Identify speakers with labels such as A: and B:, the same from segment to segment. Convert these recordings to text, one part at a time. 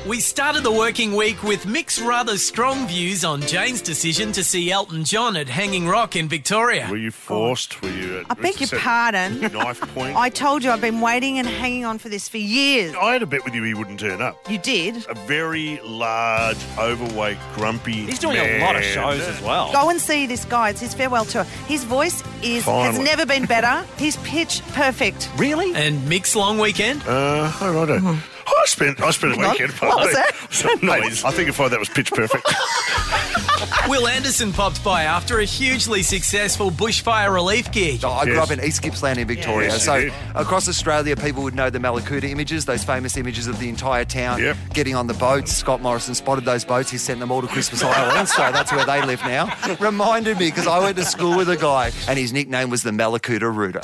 A: We started the working week with Mick's rather strong views on Jane's decision to see Elton John at Hanging Rock in Victoria.
B: Were you forced? Were you?
C: I beg your pardon.
B: Knife point.
C: I told you I've been waiting and hanging on for this for years.
B: I had a bet with you he wouldn't turn up.
C: You did?
B: A very large, overweight, grumpy
D: He's doing
B: man.
D: a lot of shows as well.
C: Go and see this guy. It's his farewell tour. His voice has
B: Finally.
C: never been better. He's pitch perfect.
D: Really?
A: And Mick's long weekend?
B: Oh, righto. I spent a weekend.
C: What was that?
B: Some noise. I think you'll find that was pitch perfect.
A: Will Anderson popped by after a hugely successful bushfire relief gig.
E: I grew up in East Gippsland in Victoria,
B: Yes,
E: so
B: you did.
E: across Australia people would know the Malakuta images, those famous images of the entire town
B: Yep.
E: getting on the boats. Scott Morrison spotted those boats, he sent them all to Christmas Island, so that's where they live now. Reminded me, because I went to school with a guy and his nickname was the Malakuta Rooter.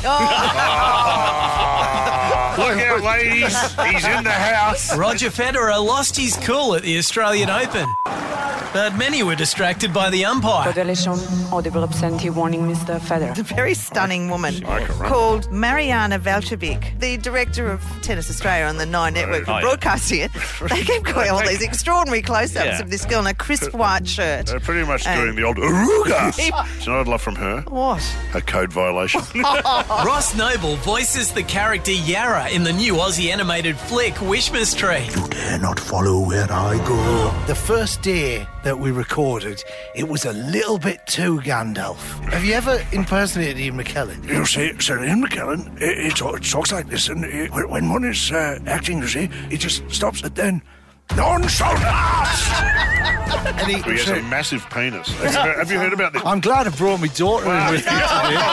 B: Look out, ladies. He's in the house.
A: Roger Federer lost his cool at the Australian Open. But many were distracted by the umpire.
F: Correlation audible obscenity warning Mr. Federer.
C: A very stunning woman
B: like a run.
C: called Mariana Velcevic, the director of Tennis Australia on the Nine Network, for broadcasting it. They keep going all these extraordinary close-ups of this girl in a crisp white shirt.
B: They're pretty much doing the old Aruga. Do you know what I'd love from her?
C: What?
B: A code violation.
A: Ross Noble voices the character Yara in the new Aussie animated flick Wishmas Tree.
G: Dare not follow where I go. The first day that we recorded, it was a little bit too Gandalf. Have you ever impersonated Ian McKellen? You see, Sir Ian McKellen, he talks like this, and when one is acting, you see, he just stops and then... Nonchalant! And
B: He has a massive penis. Have you heard about this?
G: I'm glad I brought my daughter in with me today.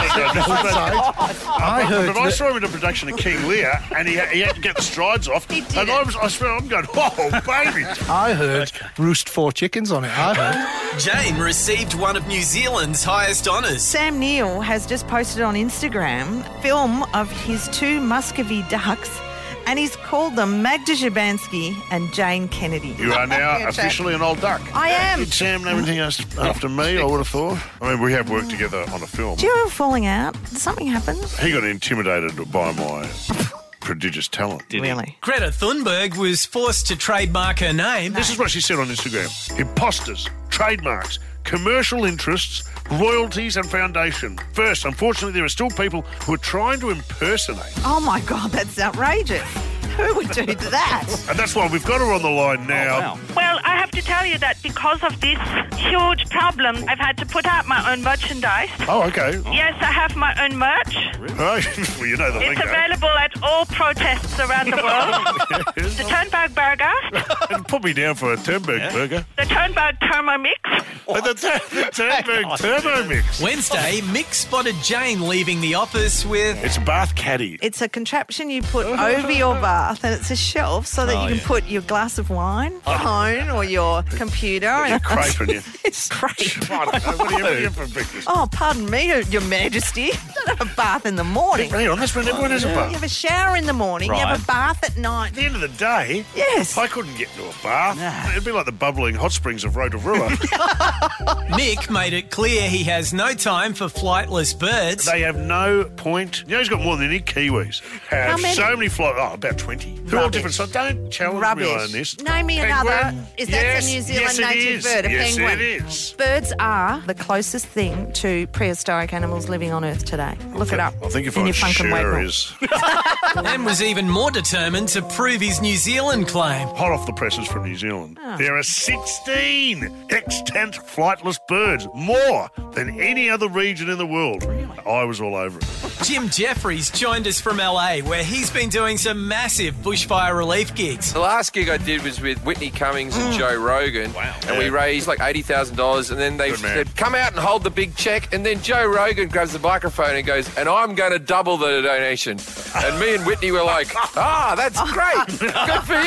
G: I heard
B: But I
G: that-
B: saw him in a production of King Lear, and he had to get the strides off.
C: He did
B: and
C: it.
B: I'm going, oh, baby.
G: I heard roost 4 chickens on it. I heard.
A: Jane received one of New Zealand's highest honours.
C: Sam Neill has just posted on Instagram a film of his 2 Muscovy ducks, and he's called them Magda Szubanski and Jane Kennedy.
B: You are now officially an old duck.
C: I am.
B: Did Sam name anything else after me, I would have thought? I mean, we have worked together on a film.
C: Do you have a falling out? Did something happen?
B: He got intimidated by my prodigious talent.
C: Really?
A: Greta Thunberg was forced to trademark her name.
B: This is what she said on Instagram. Imposters, trademarks, commercial interests, royalties and foundation. First, unfortunately, there are still people who are trying to impersonate.
C: Oh my God, that's outrageous. Who would do that?
B: And that's why we've got her on the line now.
D: Wow.
H: Well, I have to tell you that because of this huge problem, I've had to put out my own merchandise.
B: Oh, okay.
H: Yes, I have my own merch.
B: Oh, well, you know the
H: It's
B: lingo.
H: available at all protests around the world.
B: Yes.
H: The Turnberg Burger,
B: And put me down for a Turnberg burger.
H: the Turnberg Thermomix.
B: And the Turnberg Turbo Mix.
A: Wednesday, Mick spotted Jane leaving the office with...
B: It's a bath caddy.
C: It's a contraption you put over your bath, and it's a shelf so that you can put your glass of wine, phone, or your computer.
B: You're craping you.
C: It's crepe.
B: I don't know. What do you have for breakfast?
C: Oh, pardon me, Your Majesty. You don't have a bath in the morning.
B: Hang on, that's when everyone has a
C: You
B: bath.
C: have a shower in the morning. You have
D: Right.
C: a bath at night.
B: At the end of the day,
C: Yes.
B: I couldn't get into a bath. It'd be like the bubbling hot springs of Rotorua.
A: Mick made it clear he has no time for flightless birds.
B: They have no point. You know, he's got more than any Kiwis.
C: How
B: Have
C: many?
B: so many flights. Oh, about 20. They're all
C: Rubbish.
B: different. So don't challenge me
C: Rubbish.
B: on this.
C: Name me
B: Penguin?
C: another. Is that
B: Yes,
C: the New Zealand
B: yes, it
C: native
B: is.
C: bird, a
B: yes,
C: penguin?
B: it is.
C: Birds are the closest thing to prehistoric animals living on Earth today. Look it up.
B: I think if
C: in
B: I
C: your Funk and Wake
B: sure
C: book.
B: is
A: And was even more determined to prove his New Zealand claim.
B: hot off the presses from New Zealand. There are 16 extant flightless birds, more than any other region in the world. I was all over it.
A: Jim Jeffries joined us from LA, where he's been doing some massive bushfire relief gigs.
I: The last gig I did was with Whitney Cummings and Joe Rogan. Wow. And we raised like $80,000, and then they
B: Good man.
I: said, come out and hold the big check. And then Joe Rogan grabs the microphone and goes, and I'm going to double the donation. And me and Whitney were like, that's great. Good for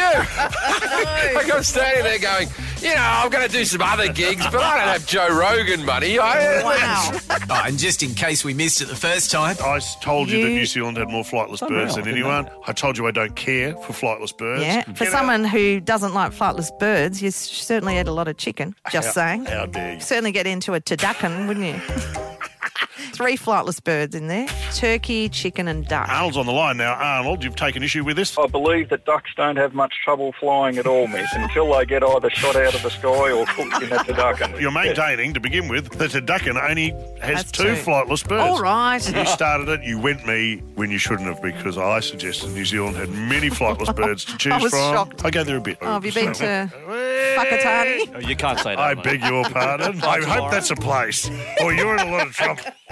I: you. Like I'm standing there going, I'm going to do some other gigs, but I don't have Joe Rogan money.
C: Wow.
A: Oh, and just in case we missed it the first time,
B: I told you that
C: You-
B: New Zealand had more flightless birds than anyone. I told you I don't care for flightless birds.
C: Yeah, for
B: Get
C: someone who doesn't like flightless birds, you certainly eat a lot of chicken. Just saying.
B: How dare you?
C: Certainly get into a turducken, wouldn't you? 3 flightless birds in there. Turkey, chicken and duck.
B: Arnold's on the line now. Arnold, you've taken issue with this?
D: I believe that ducks don't have much trouble flying at all, miss, until they get either shot out of the sky or cooked in a turducken.
B: You're maintaining, to begin with, that turducken only has 2 flightless birds.
C: All right.
B: You started it, you went me when you shouldn't have, because I suggested New Zealand had many flightless birds to choose
C: I was
B: from.
C: shocked.
B: I go there a bit.
C: Oh, have you been to Whakatane?
J: You can't say that.
B: I beg your pardon. I hope that's a place, or you're in a lot of trouble.